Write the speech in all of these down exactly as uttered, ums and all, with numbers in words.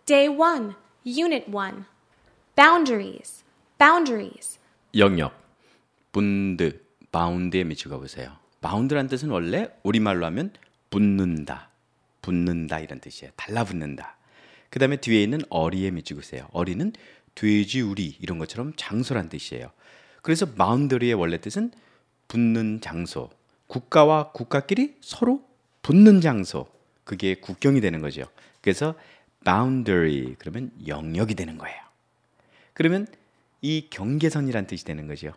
Day one, Unit one. Boundaries, boundaries. 영역, 분드, 바운드에 미치고 보세요. 바운드란 뜻은 원래 우리말로 하면 붙는다, 붙는다 이런 뜻이에요. 달라붙는다. 그 다음에 뒤에 있는 어리에 미치고 있어요. 어리는 돼지, 우리 이런 것처럼 장소란 뜻이에요. 그래서 바운더리의 원래 뜻은 붙는 장소, 국가와 국가끼리 서로 붙는 장소, 그게 국경이 되는 거죠. 그래서 boundary 그러면 영역이 되는 거예요. 그러면 이 경계선이란 뜻이 되는 거죠.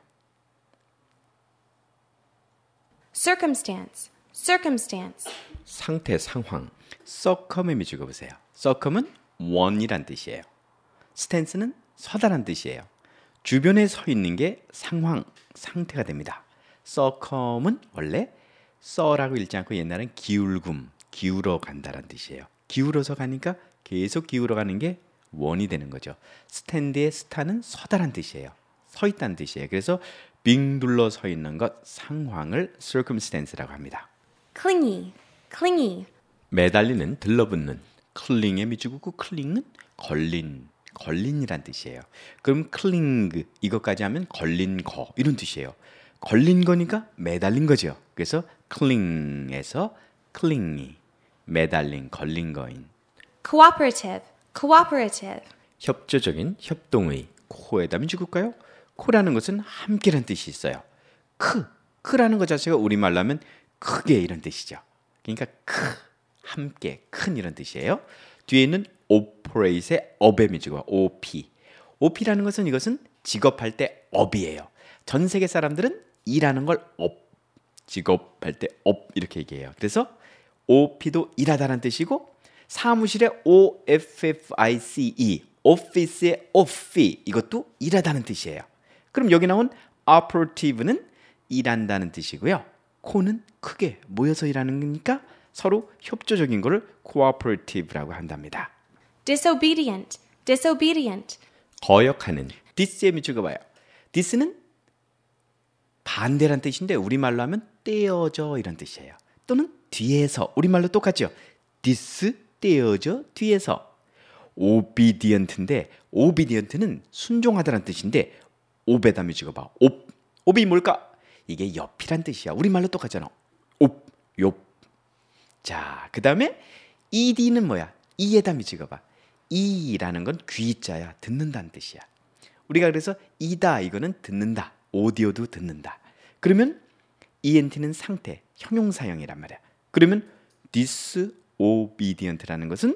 Circumstance, circumstance. 상태, 상황. circum에 미치고 보세요. circum은 원이란 뜻이에요. stance는 서다란 뜻이에요. 주변에 서 있는 게 상황, 상태가 됩니다. circum은 원래 써라고 읽지 않고 옛날엔 기울금, 기울어 간다란 뜻이에요. 기울어서 가니까 계속 기울어 가는 게 원이 되는 거죠. 스탠드의 스타는 서다란 뜻이에요. 서 있다는 뜻이에요. 그래서 빙 둘러 서 있는 것, 상황을 circumstance라고 합니다. Clingy, clingy. 매달리는, 들러붙는. 클링에 미치고 클링은 걸린, 걸린이란 뜻이에요. 그럼 클링 이것까지 하면 걸린 거 이런 뜻이에요. 걸린 거니까 매달린 거죠. 그래서 클링에서 클링이 매달린, 걸린 거인. Cooperative, cooperative. 협조적인, 협동의. 코에다 미치고까요? 코라는 것은 함께란 뜻이 있어요. 크, 크라는 것 자체가 우리말로 하면 크게 이런 뜻이죠. 그러니까 크, 함께, 큰 이런 뜻이에요. 뒤에 있는 operate의 업에 미치고 op. op라는 것은 이것은 직업할 때 업이에요. 전 세계 사람들은 일하는 걸 업, 직업할 때 업 이렇게 얘기해요. 그래서 op도 일하다는 뜻이고 사무실의 office, office의 offi 이것도 일하다는 뜻이에요. 그럼 여기 나온 operative는 일한다는 뜻이고요. 코는 크게 모여서 일하는 거니까 서로 협조적인 거를 cooperative라고 한답니다. Disobedient, disobedient. 거역하는, dis에 미치고 봐요. dis는 반대란 뜻인데 우리말로 하면 떼어져 이런 뜻이에요. 또는 뒤에서, 우리말로 똑같죠. dis, 떼어져, 뒤에서. obedient인데 obedient는 순종하다는 뜻인데 옵에다 미치고 봐. 옵, 옵이 뭘까? 이게 옆이란 뜻이야. 우리말로 똑같잖아. 옵, 옆. 자, 그 다음에 ed는 뭐야? 이에다 미치고 봐. 이라는 건 귀자야. 듣는다는 뜻이야. 우리가 그래서 이다 이거는 듣는다. 오디오도 듣는다. 그러면 ent는 상태, 형용사형이란 말이야. 그러면 disobedient라는 것은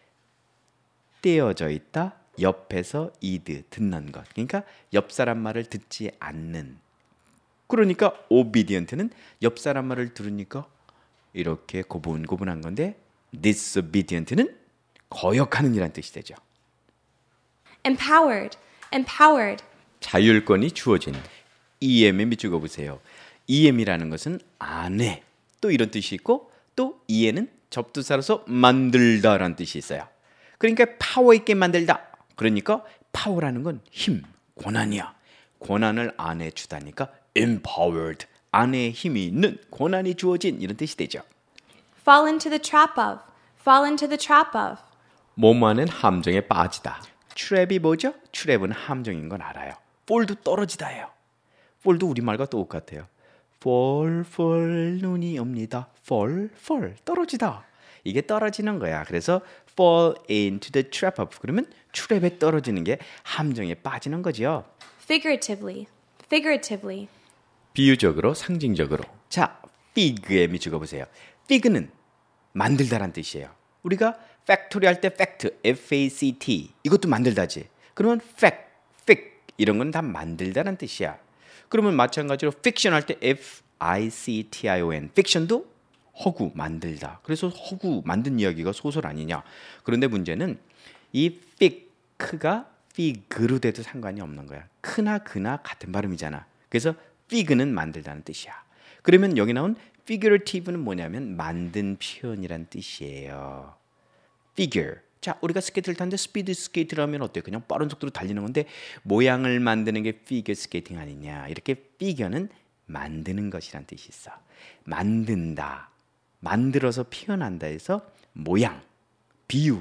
떼어져 있다. 옆에서 id, 듣는 것. 그러니까 옆 사람 말을 듣지 않는. 그러니까 obedient는 옆 사람 말을 들으니까 이렇게 고분고분한 건데 disobedient는 거역하는 이란 뜻이 되죠. Empowered, empowered. 자율권이 주어진. em에 미치고 보세요. em이라는 것은 안에 또 이런 뜻이 있고 또 e에는 접두사로서 만들다라는 뜻이 있어요. 그러니까 파워 있게 만들다. 그러니까 파워라는 건 힘, 권한이야. 권한을 안에 주다니까 empowered. 안에 힘이 있는, 권한이 주어진 이런 뜻이 되죠. Fall into the trap of, fall into the trap of. 몸 안은 함정에 빠지다. 트랩이 뭐죠? 트랩은 함정인 건 알아요. fall도 떨어지다예요. fall도 우리말과 똑같아요. fall, fall, 눈이 옵니다. fall, fall, 떨어지다. 이게 떨어지는 거야. 그래서 fall into the trap of. 그러면 트랩에 떨어지는 게 함정에 빠지는 거죠. Figuratively, figuratively. 비유적으로, 상징적으로. 자, fig에 미치고 보세요. fig는 만들다란 뜻이에요. 우리가 factory 할 때 fact, F-A-C-T 이것도 만들다지. 그러면 fact, fic 이런 건 다 만들다란 뜻이야. 그러면 마찬가지로 fiction 할 때 F-I-C-T-I-O-N fiction도 허구, 만들다. 그래서 허구, 만든 이야기가 소설 아니냐. 그런데 문제는 이 fic가 fig로 돼도 상관이 없는 거야. 크나 그나 같은 발음이잖아. 그래서 fig는 만들다는 뜻이야. 그러면 여기 나온 figurative는 뭐냐면 만든 표현이란 뜻이에요. figure. 자, 우리가 스케이트를 타는데 스피드 스케이트를 하면 어때요? 그냥 빠른 속도로 달리는 건데 모양을 만드는 게 figure 스케이팅 아니냐. 이렇게 figure는 만드는 것이란 뜻이 있어. 만든다. 만들어서 표현한다 해서 모양, 비유,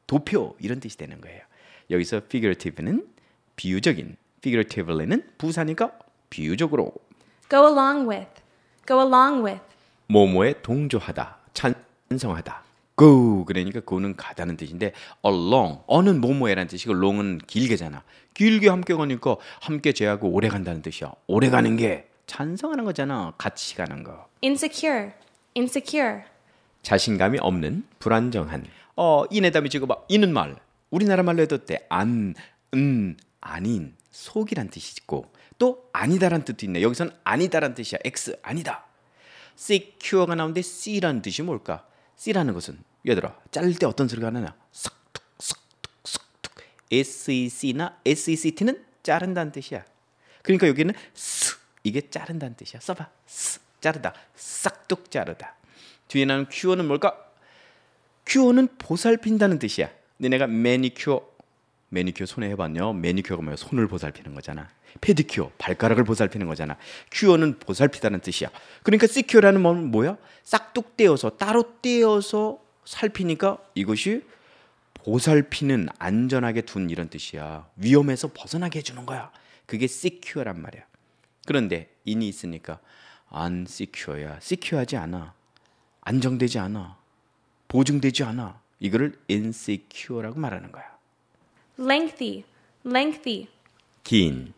도표 이런 뜻이 되는 거예요. 여기서 figurative는 비유적인, figuratively는 부사니까 비유적으로. Go along with. Go along with. 뭐뭐에 동조하다, 찬성하다. go 그러니까 go는 가다는 뜻인데 along, 어는 뭐뭐에라는 뜻이고 long은 길게잖아. 길게 함께 가니까 함께 제하고 오래 간다는 뜻이야. 오래 가는 게 찬성하는 거잖아. 같이 가는 거. Insecure. Insecure. 자신감이 없는, 불안정한. 어, 이내담이 찍어봐. 이는 말. 우리나라 말로 해도 돼. 안, 은, 아닌, 속이란 뜻이 있고 또 아니다란 뜻도 있네. 여기서는 아니다란 뜻이야. X, 아니다. secure가 나오는데 C라는 뜻이 뭘까? C라는 것은 얘들아 자를 때 어떤 소리가 나냐? 싹둑 싹둑 싹둑. sec나 sect는 자른다는 뜻이야. 그러니까 여기는 스 이게 자른다는 뜻이야. 써봐. 스 자르다. 싹둑 자르다. 뒤에 나오는 cure는 뭘까? cure는 보살핀다는 뜻이야. 너네가 매니큐어 매니큐어 손에 해봤냐? 매니큐어가 뭐야? 손을 보살피는 거잖아. 페디큐어 발가락을 보살피는 거잖아. 큐어는 보살피다는 뜻이야. 그러니까 시큐어라는 건 뭐야? 싹둑 떼어서 따로 떼어서 살피니까 이것이 보살피는, 안전하게 둔 이런 뜻이야. 위험에서 벗어나게 해주는 거야. 그게 시큐어란 말이야. 그런데 인이 있으니까 안 시큐어야. 시큐어하지 않아. 안정되지 않아. 보증되지 않아. 이거를 insecure라고 말하는 거야. Lengthy. Lengthy. 긴.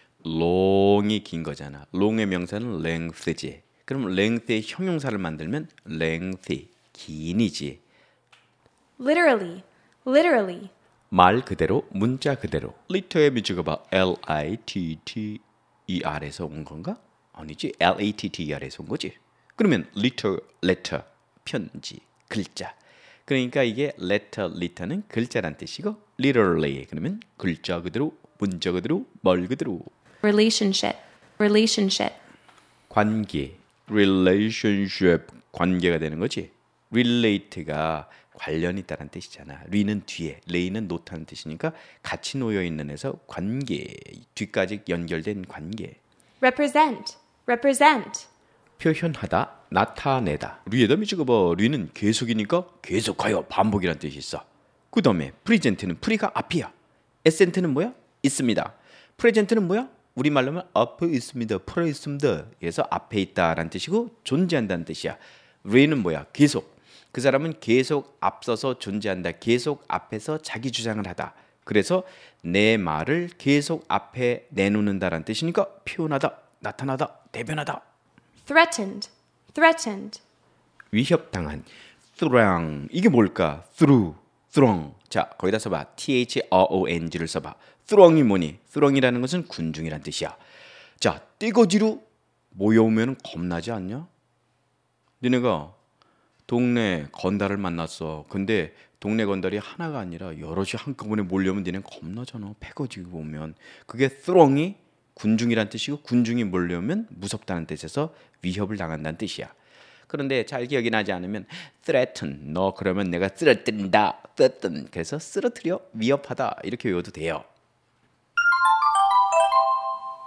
long이 긴 거잖아. long의 명사는 length지. 그럼 length의 형용사를 만들면 lengthy, 긴이지. Literally. Literally. 말 그대로, 문자 그대로. litter의 미주가 봐. L-I-T-T-E-R에서 온 건가? 아니지. L-A-T-T-E-R에서 온 거지. 그러면 letter, letter, 편지, 글자. 그러니까 이게 letter, letter는 글자란 뜻이고 literally 그러면 글자 그대로, 문자 그대로, 말 그대로. Relationship. Relationship. 관계, relationship, 관계가 되는 거지. relate가 관련이 있다는 뜻이잖아. re는 뒤에, lay는 놓다는 뜻이니까 같이 놓여 있는 에서 관계, 뒤까지 연결된 관계. Represent. Represent. 표현하다, 나타내다. 리에다 미치고 리는 계속이니까 계속하여, 반복이라는 뜻이 있어. 그 다음에 프리젠트는 프리가 앞이야. 에센트는 뭐야? 있습니다. 프레젠트는 뭐야? 우리말로 하면 앞에 있습니다. 풀어 있습니다. 그래서 앞에 있다라는 뜻이고 존재한다는 뜻이야. 리는 뭐야? 계속. 그 사람은 계속 앞서서 존재한다. 계속 앞에서 자기 주장을 하다. 그래서 내 말을 계속 앞에 내놓는다라는 뜻이니까 표현하다, 나타나다, 대변하다. Threatened. Threatened. 위협당한. threaten. 이게 뭘까? through, throng. 자, 거기다 써봐. T-H-R-O-N-G를 써봐. throng이 뭐니? throng이라는 것은 군중이란 뜻이야. 자, 띠거지로 모여오면 겁나지 않냐? 너네가 동네 건달을 만났어. 근데 동네 건달이 하나가 아니라 여럿이 한꺼번에 몰려오면 너네는 겁나잖아. 패거지고 보면. 그게 throng이 군중이란 뜻이고 군중이 몰려오면 무섭다는 뜻에서 위협을 당한다는 뜻이야. 그런데 잘 기억이 나지 않으면 threaten, 너 그러면 내가 쓰러뜨린다, threaten, 그래서 쓰러뜨려, 위협하다 이렇게 외워도 돼요.